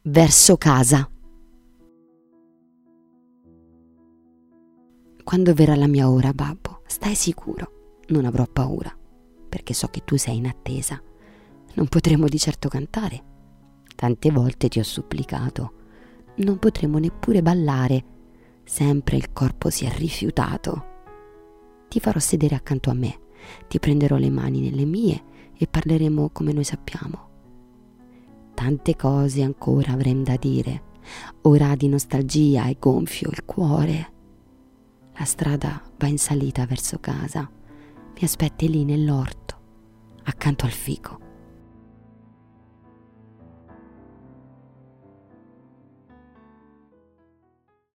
verso casa. Quando verrà la mia ora, babbo, stai sicuro, non avrò paura, perché so che tu sei in attesa. Non potremo di certo cantare. Tante volte ti ho supplicato. Non potremo neppure ballare. Sempre il corpo si è rifiutato. Ti farò sedere accanto a me, ti prenderò le mani nelle mie e parleremo come noi sappiamo. Tante cose ancora avrem da dire. Ora di nostalgia è gonfio il cuore. La strada va in salita verso casa. Mi aspetti lì nell'orto, accanto al fico.